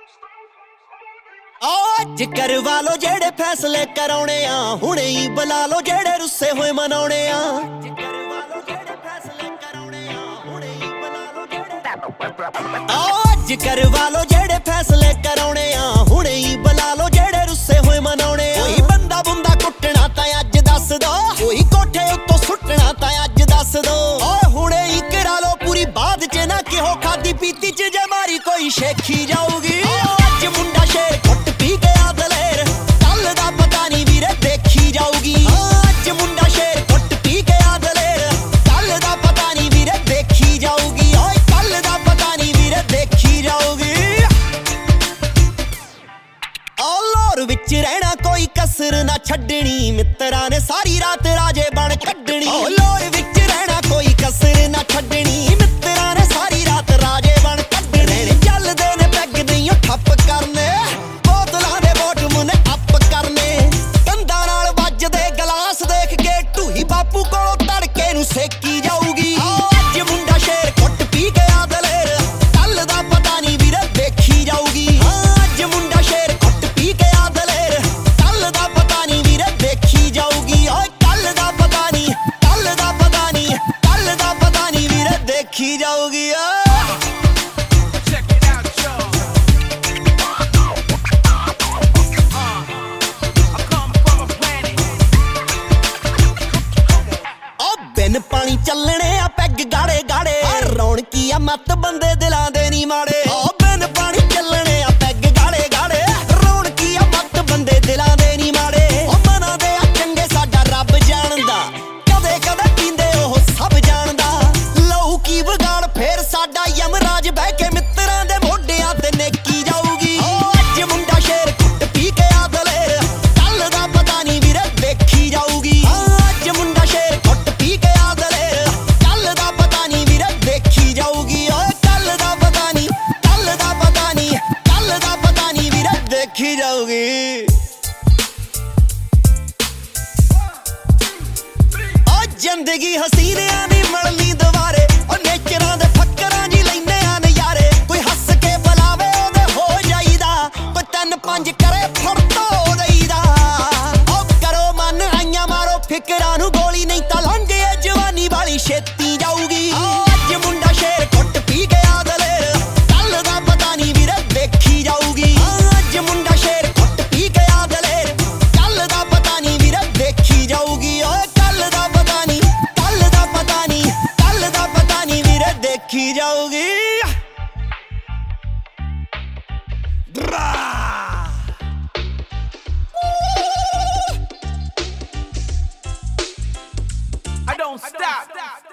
ਅੱਜ ਕਰਵਾ ਲੋ ਜਿਹੜੇ ਫੈਸਲੇ ਕਰਾਉਣੇ ਆ, ਹੁਣੇ ਹੀ ਬੁਲਾ ਲੋ ਜਿਹੜੇ ਰੁੱਸੇ ਹੋਏ ਮਨਾਉਣੇ ਆ। ਅੱਜ ਕਰਵਾ ਲੋ ਜਿਹੜੇ ਫੈਸਲੇ ਕਰਾਉਣੇ ਆ, ਹੁਣੇ ਹੀ ਬੁਲਾ ਲੋ ਜਿਹੜੇ ਰੁੱਸੇ ਹੋਏ ਮਨਾਉਣੇ ਆ। ਕੋਈ ਬੰਦਾ ਬੁੰਦਾ ਕੁੱਟਣਾ ਤਾਂ ਅੱਜ ਦੱਸ ਦੋ, ਕੋਈ ਕੋਠੇ ਉੱਤੋਂ ਸੁੱਟਣਾ ਤਾਂ ਅੱਜ ਦੱਸ ਦੋ। ਓਏ ਹੁਣੇ ਹੀ ਕਰਾ ਲੋ ਪੂਰੀ ਬਾਦ ਚ ਨਾ ਕਿਹੋ ਖਾਦੀ ਪੀਤੀ ਚ ਜੇ ਮਾਰੀ ਕੋਈ ਸ਼ੇਖੀ ਜਾਊਗੀ। ਅੱਜ ਮੁੰਡਾ ਸ਼ੇਰ ਘੁੱਟ ਪੀ ਗਿਆ ਦਲੇਰ, ਕੱਲ ਦਾ ਪਤਾ ਨਹੀਂ ਵੀਰੇ ਦੇਖੀ ਜਾਊਗੀ। ਅੱਜ ਮੁੰਡਾ ਸ਼ੇਰ ਘੁੱਟ ਪੀ ਗਿਆ ਦਲੇਰ, ਕੱਲ ਦਾ ਪਤਾ ਨਹੀਂ ਵੀਰੇ ਦੇਖੀ ਜਾਊਗੀ। ਓਏ ਕੱਲ ਦਾ ਪਤਾ ਨਹੀਂ ਵੀਰੇ ਦੇਖੀ ਜਾਊਗੀ। ਔਲੋਰ ਵਿੱਚ ਰਹਿਣਾ ਕੋਈ ਕਸਰ ਨਾ ਛੱਡਣੀ, ਮਿੱਤਰਾਂ ਨੇ ਸਾਰੀ ਰਾਤ ਰਾਜੇ ਬਣ ਕੱਢਣੀ। ਔਲੋਰ ਵਿੱਚ ਰਹਿਣਾ ਕੋਈ ਕਸਰ ਨਾ ਛੱਡਣੀ, ਮਿੱਤਰਾਂ ਨੇ ਸਾਰੀ ਰਾਤ ਰਾਜੇ ਬਣ ਕੱਢਣੇ। ਚੱਲਦੇ ਨੇ ਪੈਗ ਨਹੀਂ ਠੱਪ ਕਰਨੇ, ਬੋਤਲਾਂ ਦੇ ਬੋਟ ਮੁੰਨੇ ਅੱਪ ਕਰਨੇ। ਕੰਧਾਂ ਨਾਲ ਵੱਜਦੇ ਗਲਾਸ ਦੇਖ ਕੇ ਢੂਹੀ ਬਾਪੂ ਕੋਲੋਂ ਤੜਕੇ ਨੂੰ ਸੇਕੀ ਜਾਊਗੀ। ਅੱਜ ਮੁੰਡਾ ਸ਼ੇਰ ਘੁੱਟ ਪੀ ਗਿਆ ਦਲੇਰ, ਕੱਲ ਦਾ ਪਤਾ ਨਹੀਂ ਵੀਰੇ ਦੇਖੀ ਜਾਊਗੀ। ਅੱਜ ਮੁੰਡਾ ਸ਼ੇਰ ਘੁੱਟ ਪੀ ਗਿਆ ਦਲੇਰ, ਕੱਲ ਦਾ ਪਤਾ ਨਹੀਂ ਵੀਰੇ ਦੇਖੀ ਜਾਊਗੀ। ਓਏ ਕੱਲ ਦਾ ਪਤਾ ਨਹੀਂ, ਕੱਲ ਦਾ ਪਤਾ ਨਹੀਂ, ਕੱਲ ਦਾ ਪਤਾ ਨਹੀਂ ਵੀਰੇ ਦੇਖੀ ਜਾਊਗੀ। ਬਿਨ ਪਾਣੀ ਚੱਲਣੇ ਆ ਪੈਗ ਗਾੜੇ ਗਾੜੇ, ਰੌਣਕੀ ਆ ਮੱਤ ਬੰਦੇ ਦਿਲਾਂ ਦੇ ਨੀ ਮਾੜੇ। ਬਿਨ ਪਾਣੀ ਚੱਲਣੇ ਆ ਪੈਗ ਗਾੜੇ ਗਾੜੇ, ਰੌਣਕੀ ਆ ਮੱਤ ਬੰਦੇ ਦਿਲਾਂ ਦੇ ਨੀ ਮਾੜੇ। ਮਨਾਂ ਦੇ ਆ ਚੰਗੇ ਸਾਡਾ ਰੱਬ ਜਾਣਦਾ, ਕਦੇ ਕਦੇ ਪੀਂਦੇ ਉਹ ਸਭ ਜਾਣਦਾ। ਲਹੂ ਕੀ ਵਿਗਾੜ ਫੇਰ ਸਾਡਾ ਯਮਰਾਜ ਬਹਿ ਕੇ ਮਿੱਤਰਾਂ ਦੇ ਮੋਢਿਆਂ ਤੇ ਨੇਕੀ ਜਾਊਗੀ। ਅੱਜ ਮੁੰਡਾ ਸ਼ੇਰ ਘੁੱਟ ਪੀ ਗਿਆ ਦਲੇਰ, ਕੱਲ ਦਾ ਪਤਾ ਨਹੀਂ ਵੀਰੇ ਦੇਖੀ ਜਾਊਗੀ। ਅੱਜ ਮੁੰਡਾ ਸ਼ੇਰ ਘੁੱਟ ਪੀ ਗਿਆ ਦਲੇਰ, ਕੱਲ ਦਾ ਪਤਾ ਨਹੀਂ ਵੀਰੇ ਦੇਖੀ ਜਾਊਗੀ। ਓਏ ਕੱਲ ਦਾ ਪਤਾ ਨਹੀਂ, ਕੱਲ ਦਾ ਪਤਾ ਨਹੀਂ, ਕੱਲ ਦਾ ਪਤਾ ਨਹੀਂ ਵੀਰੇ ਦੇਖੀ ਜਾਊਗੀ। ਜ਼ਿੰਦਗੀ ਹਸੀਨਿਆਂ ਦੀ ਮਿਲਣੀ ਦੁਬਾਰੇ, ਉਹ ਨੇਚਰਾਂ ਦੇ ਫੱਕਰਾਂ ਜੀ ਲੈਨੇ ਆ ਨਜ਼ਾਰੇ। ਕੋਈ ਹੱਸ ਕੇ ਬੁਲਾਵੇ ਉਹਦੇ ਹੋ ਜਾਈਦਾ, ਕੋਈ 3-5 ਕਰੇ ਫੜ ਧੋ ਦੇਈਦਾ। ਉਹ ਕਰੋ ਮਨ ਆਈਆਂ ਮਾਰੋ ਫਿਕਰਾਂ ਨੂੰ ਗੋਲੀ, ਨਹੀਂ ਤਾਂ ਲੰਘੇ ਜਵਾਨੀ ਵਾਲੀ ਛੇਤੀ ਜਾਊਗੀ। ਅੱਜ ਮੁੰਡਾ ਸ਼ੇਰ ਘੁੱਟ ਪੀ ਗਿਆ ਦਲੇਰ, ਕੱਲ ਦਾ ਪਤਾ ਨਹੀਂ ਵੀਰੇ ਦੇਖੀ ਜਾਊਗੀ। ਅੱਜ ਮੁੰਡਾ ਸ਼ੇਰ ਘੁੱਟ ਪੀ ਗਿਆ ਦਲੇਰ, ਕੱਲ ਦਾ ਪਤਾ ਨਹੀਂ ਵੀਰੇ ਦੇਖੀ ਜਾਊਗੀ। ਓਏ ਕੱਲ ਦਾ ਪਤਾ ਨਹੀਂ, ਕੱਲ ਦਾ ਪਤਾ ਨਹੀਂ, ਕੱਲ ਦਾ ਪਤਾ ਨਹੀਂ ਵੀਰੇ ਦੇਖੀ ਜਾਊਗੀ। I don't stop.